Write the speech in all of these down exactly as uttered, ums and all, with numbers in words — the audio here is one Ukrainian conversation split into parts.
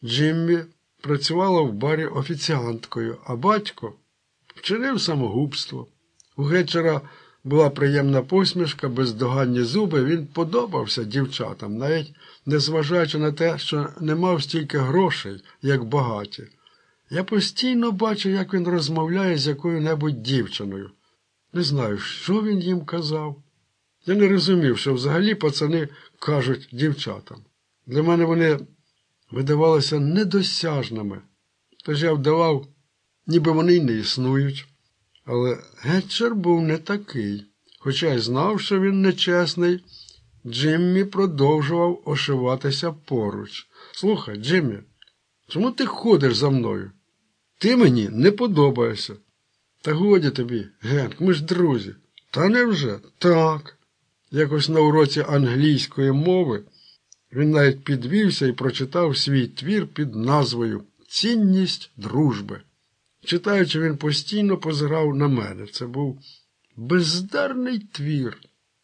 Джиммі працювала в барі офіціанткою, а батько вчинив самогубство. У Гетчера була приємна посмішка, бездоганні зуби, він подобався дівчатам, навіть незважаючи на те, що не мав стільки грошей, як багаті. Я постійно бачу, як він розмовляє з якою-небудь дівчиною. Не знаю, що він їм казав. Я не розумів, що взагалі пацани кажуть дівчатам. Для мене вони видавалися недосяжними, тож я вдавав, ніби вони й не існують. Але Гетчер був не такий. Хоча й знав, що він нечесний, Джиммі продовжував ошиватися поруч. «Слухай, Джиммі, чому ти ходиш за мною? Ти мені не подобаєшся». «Та годі тобі, Генк, ми ж друзі». «Та невже?» «Так». Якось на уроці англійської мови він навіть підвівся і прочитав свій твір під назвою «Цінність дружби». Читаючи, він постійно позирав на мене. Це був бездарний твір,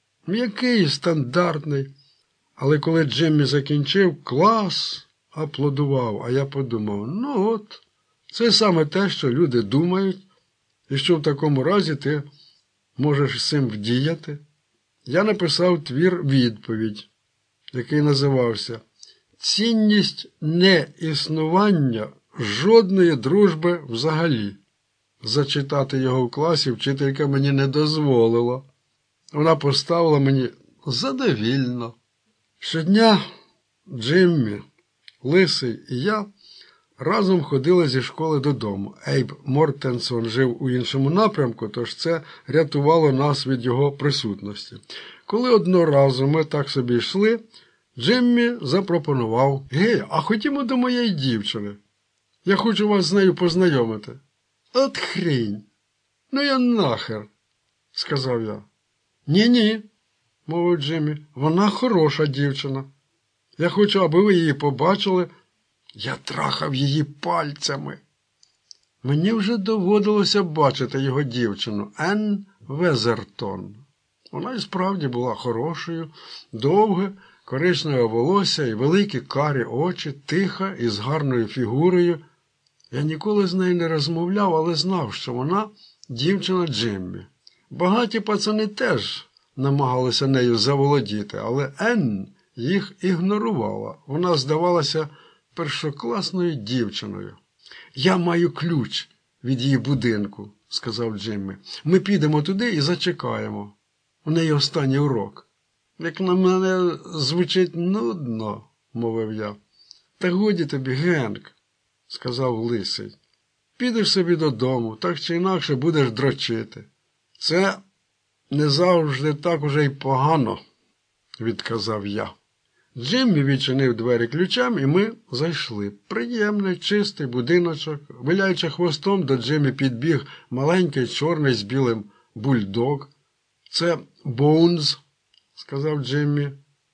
м'який і стандартний. Але коли Джиммі закінчив, клас аплодував, а я подумав, ну от, це саме те, що люди думають, і що в такому разі ти можеш з цим вдіяти. Я написав твір «Відповідь», який називався «Цінність неіснування жодної дружби взагалі». Зачитати його в класі вчителька мені не дозволила. Вона поставила мені задовільно. Щодня Джиммі, Лисий і я разом ходили зі школи додому. Ейб Мортенсон жив у іншому напрямку, тож це рятувало нас від його присутності. Коли одного разу ми так собі йшли, Джиммі запропонував: «Гей, а ходімо до моєї дівчини. Я хочу вас з нею познайомити». «От хрінь! Ну я нахер», – сказав я. «Ні-ні», – мовив Джиммі, – «вона хороша дівчина. Я хочу, аби ви її побачили». Я трахав її пальцями. Мені вже доводилося бачити його дівчину, Енн Везертон. Вона і справді була хорошою, довге, коричневе волосся і великі карі очі, тиха і з гарною фігурою. Я ніколи з нею не розмовляв, але знав, що вона дівчина Джиммі. Багаті пацани теж намагалися нею заволодіти, але Енн їх ігнорувала. Вона здавалася першокласною дівчиною. «Я маю ключ від її будинку», – сказав Джиммі. «Ми підемо туди і зачекаємо. У неї останній урок». «Як на мене звучить нудно», – мовив я. «Та годі тобі, Генк», – сказав Лисий. «Підеш собі додому, так чи інакше будеш дрочити». «Це не завжди так уже й погано», – відказав я. Джиммі відчинив двері ключем, і ми зайшли. Приємний, чистий будиночок. Виляючи хвостом, до Джиммі підбіг маленький, чорний з білим бульдог. «Це Боунз», – сказав Джиммі.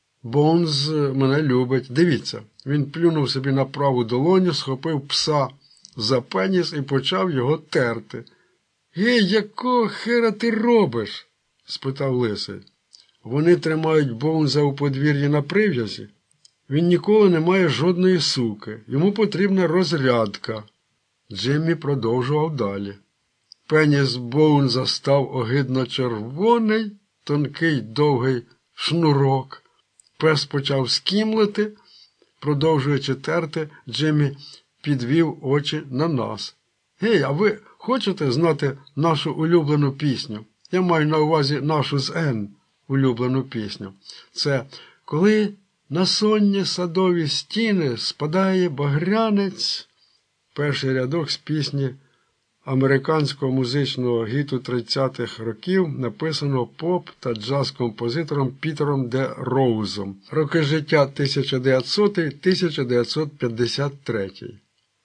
«Боунз мене любить. Дивіться». Він плюнув собі на праву долоню, схопив пса за пеніс і почав його терти. «Гей, якого хера ти робиш?» – спитав Лисий. «Вони тримають Боунза у подвір'ї на прив'язі. Він ніколи не має жодної суки. Йому потрібна розрядка». Джиммі продовжував далі. Пеніс Боунза став огидно червоний, тонкий довгий шнурок. Пес почав скімлити. Продовжуючи терти, Джиммі підвів очі на нас. «Гей, а ви хочете знати нашу улюблену пісню? Я маю на увазі нашу з Енн улюблену пісню. Це «Коли на сонні садові стіни спадає багрянець». Перший рядок з пісні американського музичного гіту тридцятих років, написано поп та джаз-композитором Пітером Де Роузом. Роки життя тисяча дев'ятсотий - тисяча дев'ятсот п'ятдесят третій.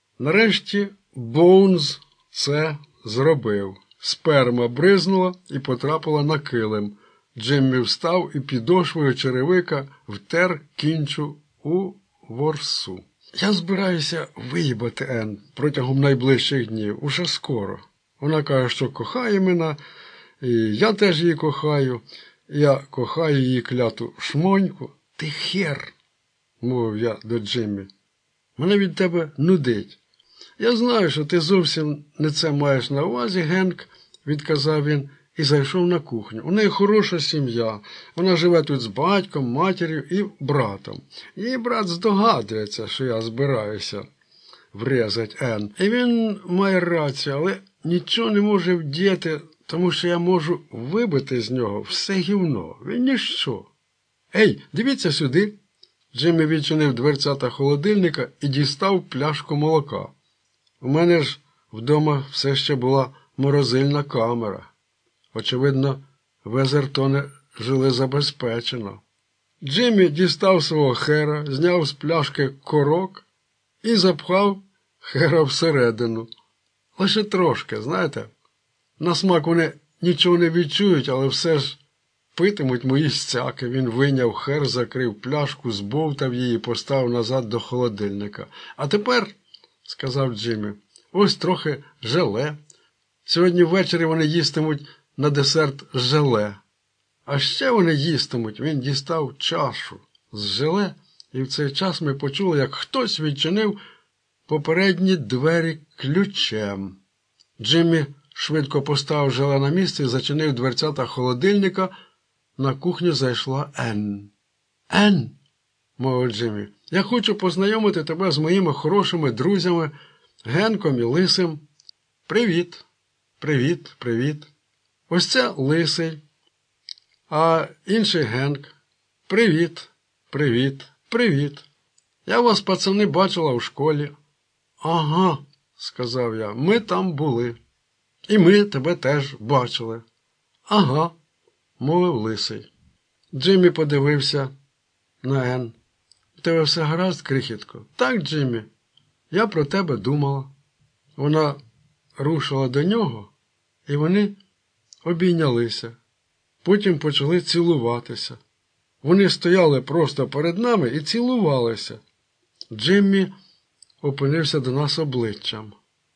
Нарешті Боунз це зробив. Сперма бризнула і потрапила на килим. Джиммі встав і підошвою черевика втер кінчу у ворсу. «Я збираюся виїбати Енн протягом найближчих днів, уже скоро. Вона каже, що кохає мене, і я теж її кохаю. Я кохаю її кляту шмоньку». «Ти хер», – мовив я до Джиммі. Мене від тебе нудить. Я знаю, що ти зовсім не це маєш на увазі, Генк, відказав він і зайшов на кухню. У неї хороша сім'я. Вона живе тут з батьком, матір'ю і братом. Її брат здогадується, що я збираюся врізать Ен. І він має рацію, але нічого не може вдіяти, тому що я можу вибити з нього все гівно. Він ніщо. Ей, дивіться сюди. Джиммі відчинив дверцята холодильника і дістав пляшку молока. У мене ж вдома все ще була морозильна камера. Очевидно, в Езертоні жили забезпечено. Джиммі дістав свого хера, зняв з пляшки корок і запхав хера всередину. Лише трошки, знаєте. На смак вони нічого не відчують, але все ж питимуть мої стяки. Він вийняв хер, закрив пляшку, збовтав її, поставив назад до холодильника. А тепер, сказав Джиммі, ось трохи желе. Сьогодні ввечері вони їстимуть на десерт желе. А ще вони їстимуть. Він дістав чашу з желе, і в цей час ми почули, як хтось відчинив попередні двері ключем. Джиммі швидко поставив желе на місце і зачинив дверцята холодильника. На кухню зайшла Ен. «Ен», – мовив Джиммі, – «я хочу познайомити тебе з моїми хорошими друзями Генком і Лисим». «Привіт, привіт, привіт. Ось це Лисий, а інший Генк. Привіт, привіт, привіт. Я вас, пацани, бачила в школі». «Ага», – сказав я, – «ми там були. І ми тебе теж бачили». «Ага», – мовив Лисий. Джиммі подивився на Ен. «У тебе все гаразд, крихітко?» «Так, Джиммі, я про тебе думала». Вона рушила до нього, і вони обійнялися. Потім почали цілуватися. Вони стояли просто перед нами і цілувалися. Джиммі опинився до нас обличчям.